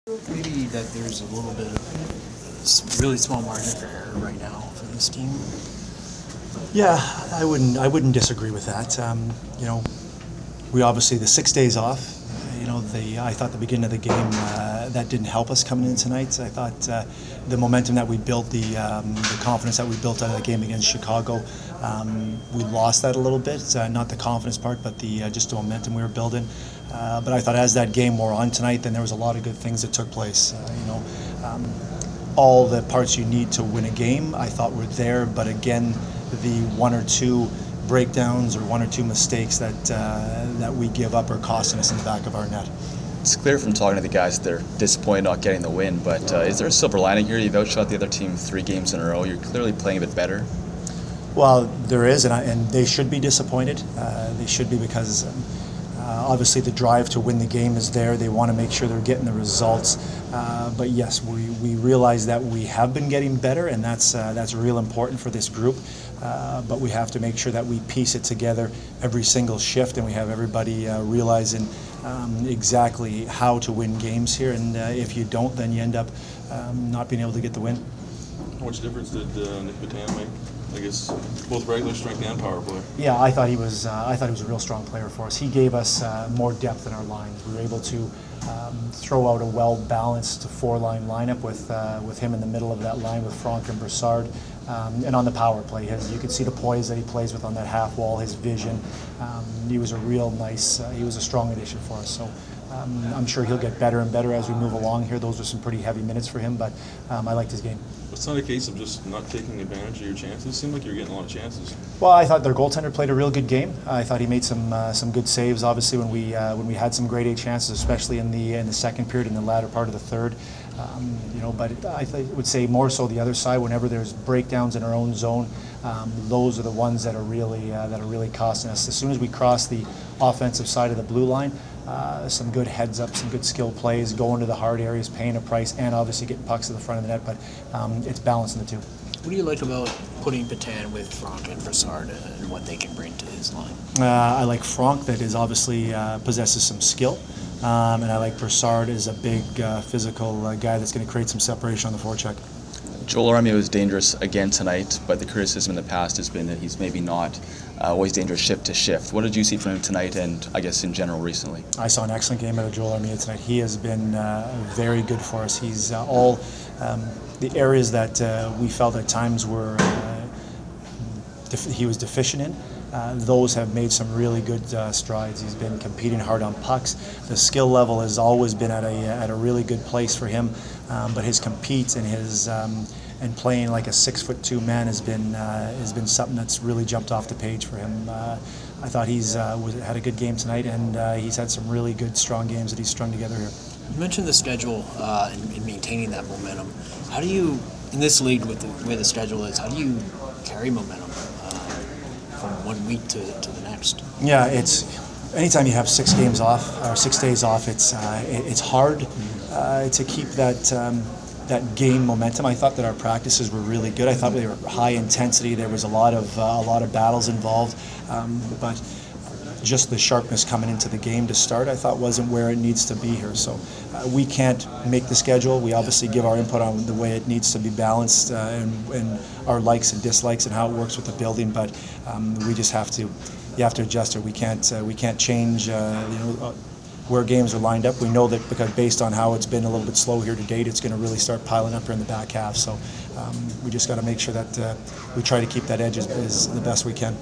Maybe that there's a little bit of really small margin for error right now for this team. Yeah, I wouldn't disagree with that. We obviously the 6 days off. I thought the beginning of the game that didn't help us coming in tonight. I thought the momentum that we built, the confidence that we built out of the game against Chicago, we lost that a little bit. Not the confidence part, but just the momentum we were building. But I thought as that game wore on tonight, then there was a lot of good things that took place. All the parts you need to win a game, I thought were there. But again, the one or two breakdowns or one or two mistakes that we give up are costing us in the back of our net. It's clear from talking to the guys that they're disappointed not getting the win, but is there a silver lining here? You've outshot the other team 3 games in a row. You're clearly playing a bit better. Well, there is, and they should be disappointed. They should be because obviously the drive to win the game is there. They want to make sure they're getting the results. But yes, we realize that we have been getting better, and that's real important for this group. But we have to make sure that we piece it together every single shift, and we have everybody realizing exactly how to win games here. And if you don't, then you end up not being able to get the win. How much difference did Nick Petan make? I guess both regular strength and power play. Yeah, I thought he was a real strong player for us. He gave us more depth in our lines. We were able to throw out a well-balanced 4-line lineup with him in the middle of that line with Frank and Brassard. And on the power play, you could see the poise that he plays with on that half wall, his vision. He was a real nice, he was a strong addition for us. So I'm sure he'll get better and better as we move along here. Those are some pretty heavy minutes for him, but I liked his game. It's not a case of just not taking advantage of your chances. It seemed like you were getting a lot of chances. Well, I thought their goaltender played a real good game. I thought he made some good saves. Obviously, when we had some grade A chances, especially in the second period, in the latter part of the third. But I would say more so the other side. Whenever there's breakdowns in our own zone, those are the ones that are really costing us. As soon as we cross the offensive side of the blue line, some good heads up, some good skill plays, going to the hard areas, paying a price, and obviously getting pucks to the front of the net. But it's balancing the two. What do you like about putting Petan with Frank and Brassard and what they can bring to his line? I like Frank, that is obviously possesses some skill. And I like Brassard as a big physical guy that's going to create some separation on the forecheck. Joel Armia was dangerous again tonight, but the criticism in the past has been that he's maybe not always dangerous shift to shift. What did you see from him tonight and I guess in general recently? I saw an excellent game out of Joel Armia tonight. He has been very good for us. He's all the areas that we felt at times were he was deficient in. Those have made some really good strides. He's been competing hard on pucks. The skill level has always been at a really good place for him, but his compete and his and playing like a 6'2" man has been something that's really jumped off the page for him. I thought he's had a good game tonight, and he's had some really good, strong games that he's strung together here. You mentioned the schedule and maintaining that momentum. How do you, in this league with the way the schedule is, how do you carry momentum from 1 week to the next? Yeah, it's anytime you have 6 games off or 6 days off, it's hard to keep that game momentum. I thought that our practices were really good. I thought they were high intensity. There was a lot of battles involved, but just the sharpness coming into the game to start, I thought wasn't where it needs to be here. So we can't make the schedule. We obviously give our input on the way it needs to be balanced and our likes and dislikes and how it works with the building. But we just have to adjust it. We can't change where games are lined up. We know that because based on how it's been a little bit slow here to date, it's going to really start piling up here in the back half. So we just got to make sure that we try to keep that edge as the best we can.